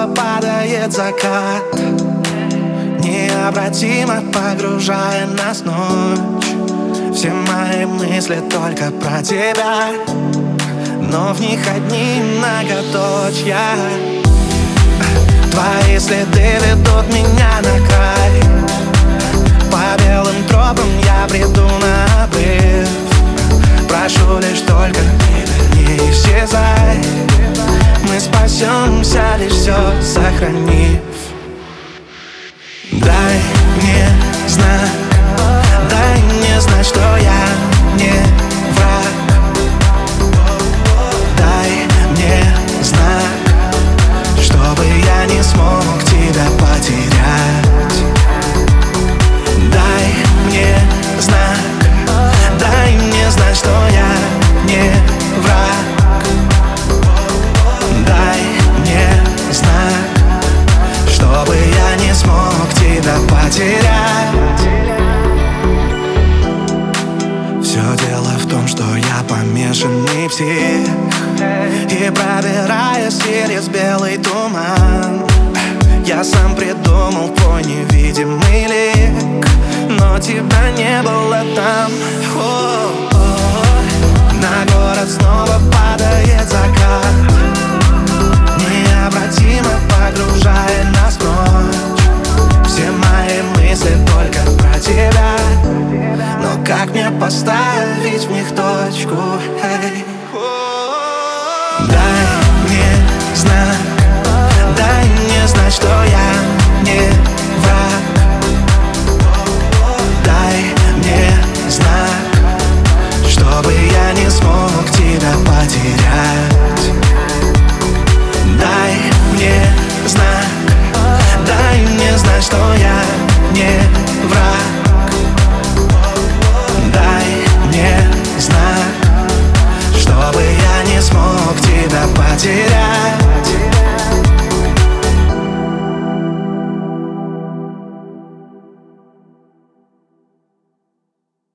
падает закат, необратимо погружая нас в ночь. Все мои мысли только про тебя, но в них одни многоточья. Твои следы ведут меня на край, по белым тропам я бреду на обрыв. Прошу лишь только не исчезай, мы спасемся, лишь все сохранив. Дай мне знак, дай мне знать, что я не враг. Дай мне знак, чтобы я не смог тебя потерять. Дай мне знак, дай мне знать, что я не враг. Дай мне знак, чтобы я не смог тебя потерять. Все дело в том, что я помешанный псих, и пробираясь через белый туман, я сам придумал твой невидимый лик, но тебя не было там. На город снова падает закат, необратимо погружая нас в ночь. Все мои мысли только про тебя, но как мне поставить в них точку? Дай мне знак, дай мне знать, что я не